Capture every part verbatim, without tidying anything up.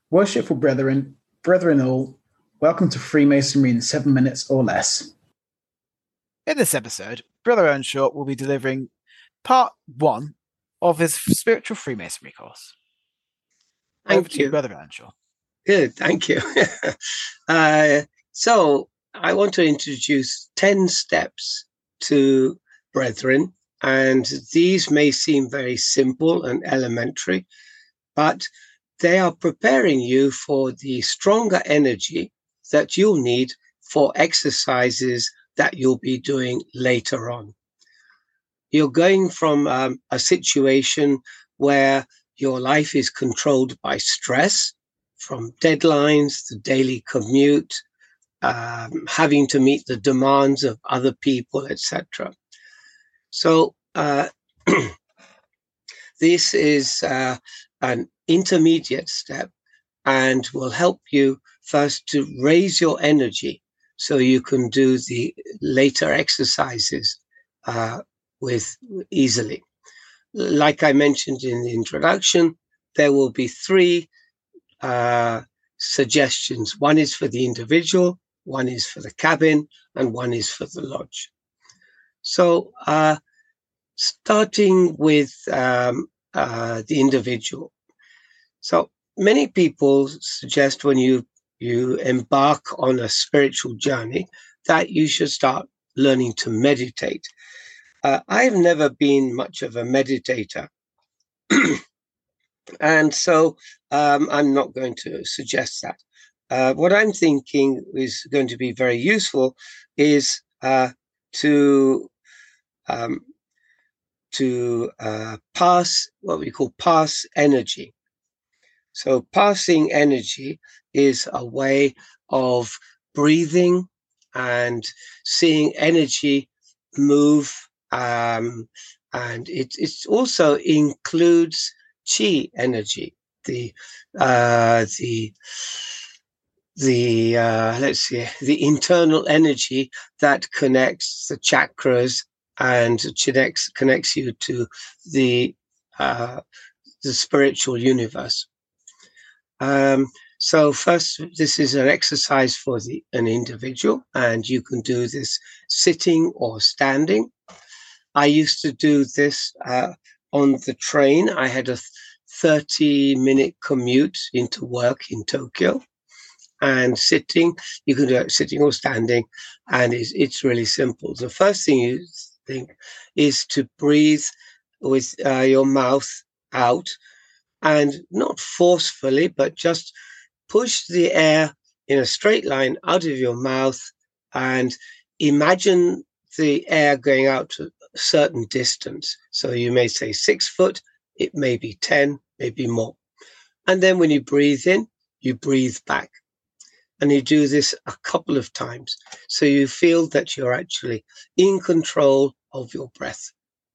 Worshipful brethren, brethren all, welcome to Freemasonry in seven minutes or less. In this episode, Brother Earnshaw will be delivering part one of his spiritual Freemasonry course. Thank Over to you, Brother Earnshaw. Good, thank you. uh, so I want to introduce ten steps to brethren, and these may seem very simple and elementary, but they are preparing you for the stronger energy that you'll need for exercises that you'll be doing later on. You're going from um, a situation where your life is controlled by stress, from deadlines, the daily commute, um, having to meet the demands of other people, et cetera. So uh, this is uh, an intermediate step and will help you first to raise your energy so you can do the later exercises uh, with easily. Like I mentioned in the introduction, there will be three uh, suggestions. One is for the individual, one is for the cabin, and one is for the lodge. So uh, starting with um, uh, the individual. So many people suggest when you, you embark on a spiritual journey that you should start learning to meditate. Uh, I've never been much of a meditator. And so um, I'm not going to suggest that. Uh, what I'm thinking is going to be very useful is uh, to um, to uh, pass what we call pass energy. So passing energy is a way of breathing and seeing energy move, um, and it it also includes chi energy, the uh, the the uh, let's see, the internal energy that connects the chakras and connects connects you to the uh, the spiritual universe. Um, so first, this is an exercise for the an individual, and you can do this sitting or standing. I used to do this uh, on the train. I had a thirty minute commute into work in Tokyo, and sitting, you can do it sitting or standing, and it's, it's really simple. The first thing you think is to breathe with uh, your mouth out, and not forcefully, but just push the air in a straight line out of your mouth and imagine the air going out to a certain distance. So you may say six foot, it may be ten, maybe more. And then when you breathe in, you breathe back. And you do this a couple of times. So you feel that you're actually in control of your breath.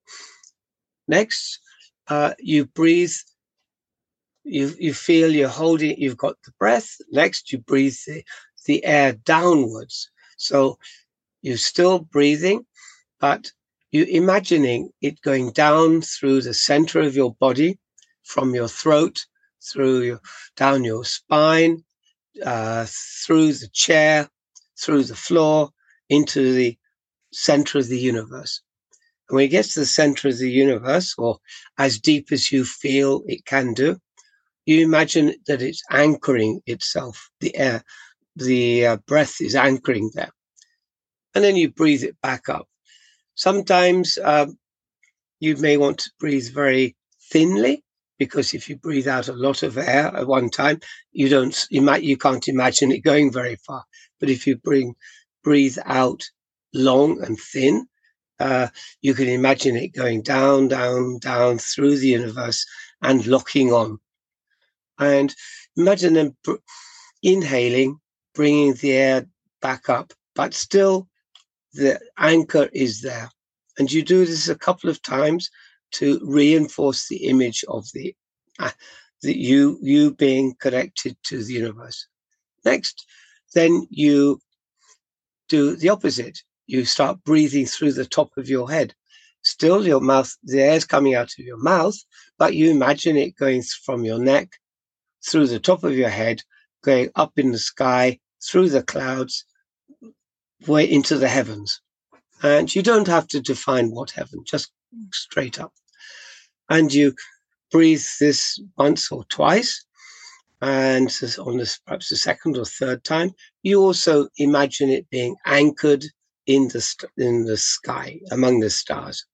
Next, uh, you breathe. You, you feel you're holding, you've got the breath. Next, you breathe the, the air downwards. So you're still breathing, but you're imagining it going down through the center of your body, from your throat, through your, down your spine, uh, through the chair, through the floor, into the center of the universe. And when it gets to the center of the universe, or as deep as you feel it can do, you imagine that it's anchoring itself. The air, the uh, breath is anchoring there. And then you breathe it back up. Sometimes um, you may want to breathe very thinly, because if you breathe out a lot of air at one time, you don't, you might, you can't imagine it going very far. But if you bring, breathe out long and thin, uh, you can imagine it going down, down, down through the universe and locking on. And imagine them br- inhaling, bringing the air back up, but still the anchor is there. And you do this a couple of times to reinforce the image of the, uh, the you, you being connected to the universe. Next, then you do the opposite. You start breathing through the top of your head. Still, your mouth, the air is coming out of your mouth, but you imagine it going from your neck through the top of your head, going up in the sky, through the clouds, way into the heavens. And you don't have to define what heaven, just straight up. And you breathe this once or twice, and on this, perhaps the second or third time, you also imagine it being anchored in the in the sky, among the stars.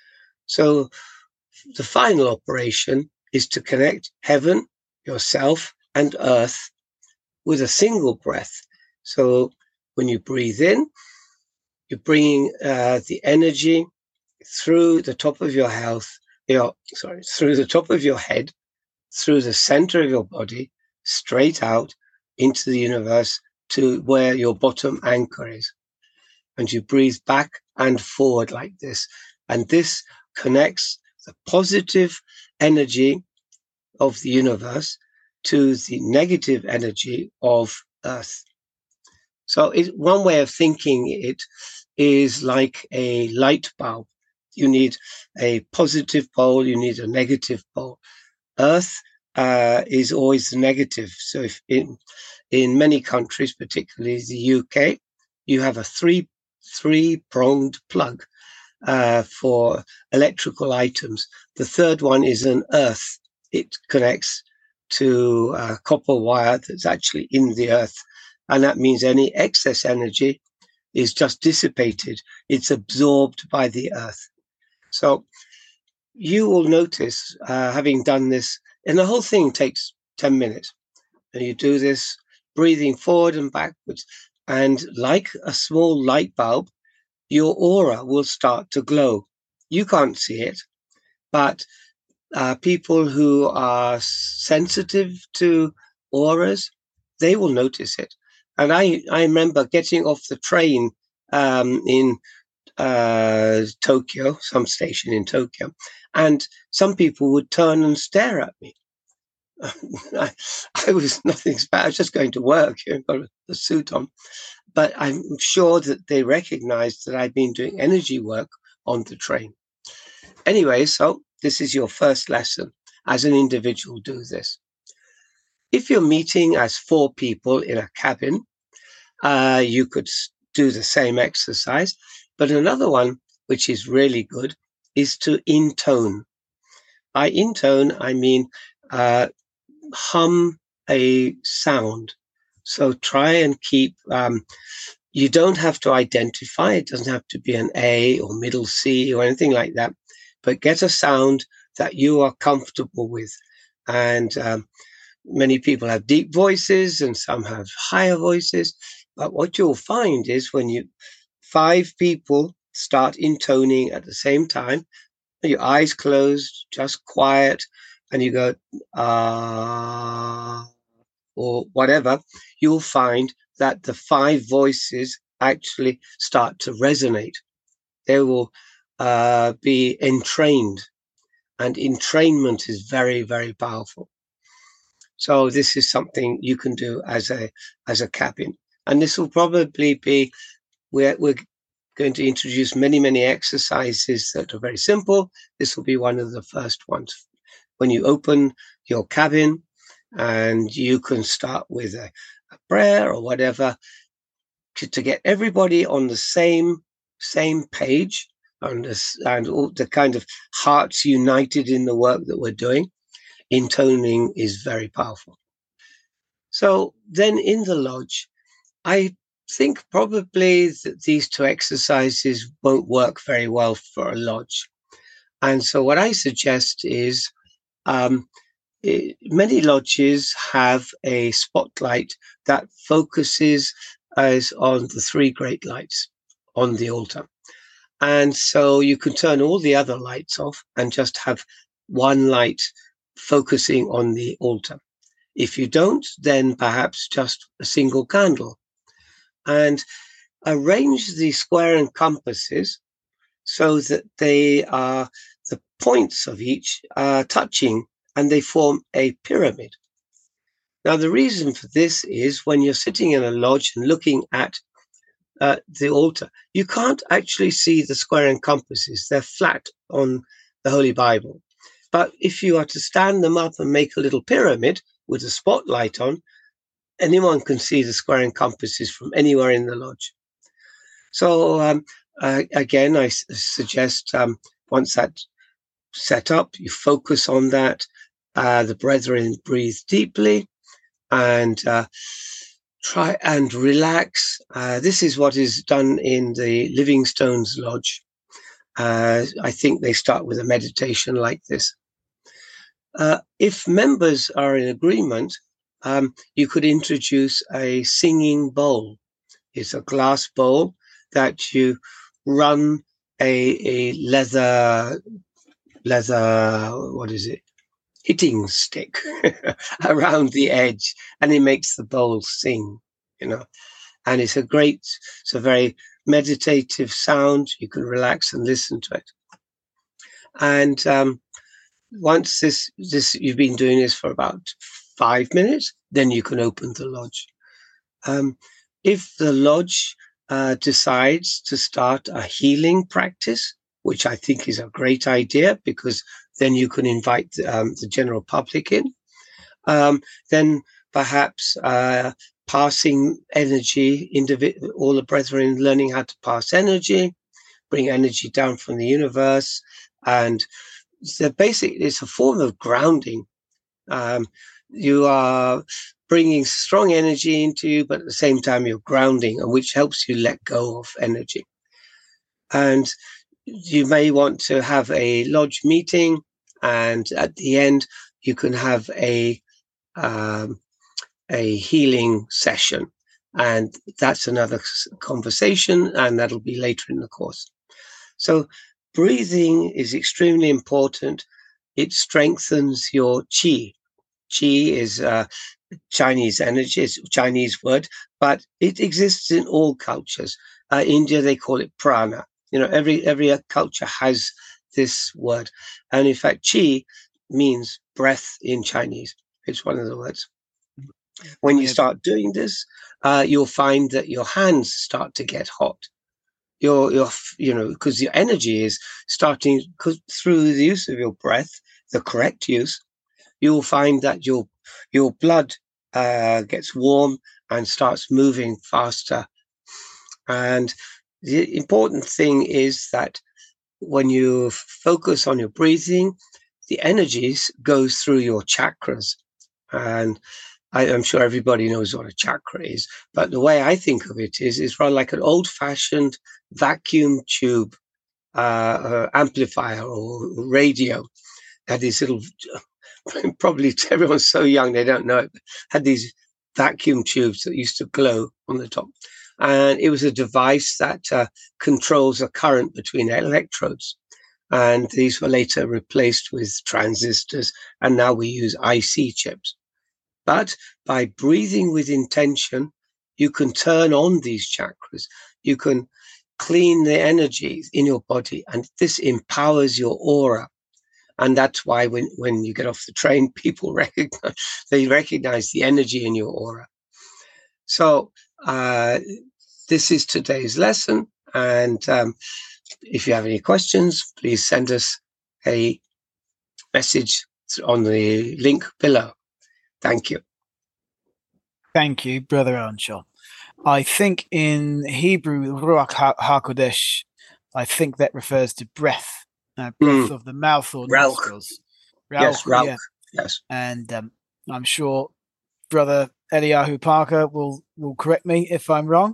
So the final operation is to connect heaven, yourself, and earth with a single breath. So when you breathe in, you're bringing uh, the energy through the top of your health, your sorry, through the top of your head, through the center of your body, straight out into the universe to where your bottom anchor is. And you breathe back and forward like this. And this connects the positive energy of the universe to the negative energy of Earth. So it, one way of thinking it is like a light bulb. You need a positive pole, you need a negative pole. Earth uh, is always the negative. So if in, in many countries, particularly the U K, you have a three, three-pronged plug uh, for electrical items. The third one is an earth. It connects to a copper wire that's actually in the earth. And that means any excess energy is just dissipated. It's absorbed by the earth. So you will notice, uh, having done this, and the whole thing takes ten minutes. And you do this breathing forward and backwards. And like a small light bulb, your aura will start to glow. You can't see it, but uh, people who are sensitive to auras, they will notice it. And I, I remember getting off the train um, in uh, Tokyo, some station in Tokyo, and some people would turn and stare at me. I, I was nothing special. I was just going to work, you know, got a suit on. But I'm sure that they recognized that I'd been doing energy work on the train. Anyway, so this is your first lesson. As an individual, do this. If you're meeting as four people in a cabin, uh, you could do the same exercise. But another one, which is really good, is to intone. By intone, I mean uh, hum a sound. So try and keep, um, you don't have to identify, it doesn't have to be an A or middle C or anything like that, but get a sound that you are comfortable with. And um, many people have deep voices and some have higher voices. But what you'll find is when you, five people start intoning at the same time, your eyes closed, just quiet, and you go, ah, uh, or whatever, you'll find that the five voices actually start to resonate. They will uh, be entrained, and entrainment is very, very powerful. So this is something you can do as a as a cabin. And this will probably be, we're, we're going to introduce many, many exercises that are very simple. This will be one of the first ones. When you open your cabin, and you can start with a, a prayer or whatever to, to get everybody on the same same page and, this, and all the kind of hearts united in the work that we're doing. Intoning is very powerful. So then in the lodge, I think probably that these two exercises won't work very well for a lodge. And so what I suggest is um, it, many lodges have a spotlight that focuses as on the three great lights on the altar. And so you can turn all the other lights off and just have one light focusing on the altar. If you don't, then perhaps just a single candle. And arrange the square and compasses so that they are, the points of each are touching and they form a pyramid. Now, the reason for this is when you're sitting in a lodge and looking at uh, the altar, you can't actually see the square and compasses. They're flat on the Holy Bible. But if you are to stand them up and make a little pyramid, with a spotlight on, anyone can see the square and compasses from anywhere in the lodge. So um, uh, again, I s- suggest um, once that's set up, you focus on that. Uh, the brethren breathe deeply and uh, try and relax. Uh, this is what is done in the Livingstone's Lodge. Uh, I think they start with a meditation like this. Uh, if members are in agreement, um, you could introduce a singing bowl. It's a glass bowl that you run a, a leather, leather, what is it? Hitting stick around the edge, and it makes the bowl sing, you know. And it's a great, it's a very meditative sound. You can relax and listen to it. And um, once this, this you've been doing this for about five minutes, then you can open the lodge. Um, if the lodge uh, decides to start a healing practice, which I think is a great idea, because then you can invite um, the general public in, um, then perhaps uh, passing energy, individ- all the brethren learning how to pass energy, bring energy down from the universe. And so basically, it's a form of grounding. Um, you are bringing strong energy into you, but at the same time, you're grounding, and which helps you let go of energy. And you may want to have a lodge meeting, and at the end, you can have a um, a healing session, and that's another conversation, and that'll be later in the course. So breathing is extremely important. It strengthens your qi. Qi is uh, Chinese energy, it's a Chinese word, but it exists in all cultures. Uh, India, they call it prana. You know, every every culture has this word. And in fact, qi means breath in Chinese. It's one of the words. When you start doing this, uh, you'll find that your hands start to get hot. Your, your, you know, because your energy is starting, because through the use of your breath, the correct use, you'll find that your your blood uh, gets warm and starts moving faster. And the important thing is that when you focus on your breathing, the energies goes through your chakras. And I, I'm sure everybody knows what a chakra is, but the way I think of it is, it's rather like an old-fashioned vacuum tube uh, uh, amplifier or radio. Had these little, probably everyone's so young they don't know it, had these vacuum tubes that used to glow on the top. And it was a device that uh, controls a current between electrodes. And these were later replaced with transistors, and now we use I C chips. But by breathing with intention, you can turn on these chakras. You can clean the energies in your body, and this empowers your aura. And that's why when, when you get off the train, people recognize, they recognize the energy in your aura. So uh, this is today's lesson. And um, if you have any questions, please send us a message on the link below. Thank you. Thank you, Brother Earnshaw. I think in Hebrew, Ruach HaKodesh, I think that refers to breath, uh, breath Mm. of the mouth or Rauch. nostrils. Yes, Rauch. Yeah. Yes. And um, I'm sure Brother Eliyahu Parker will, will correct me if I'm wrong.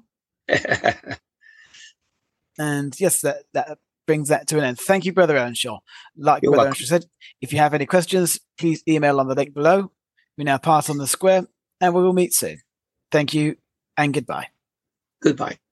And yes, that, that brings that to an end. Thank you, Brother Earnshaw. Like You're Brother welcome. Earnshaw said, if you have any questions, please email on the link below. We now pass on the square, and we will meet soon. Thank you, and goodbye. Goodbye.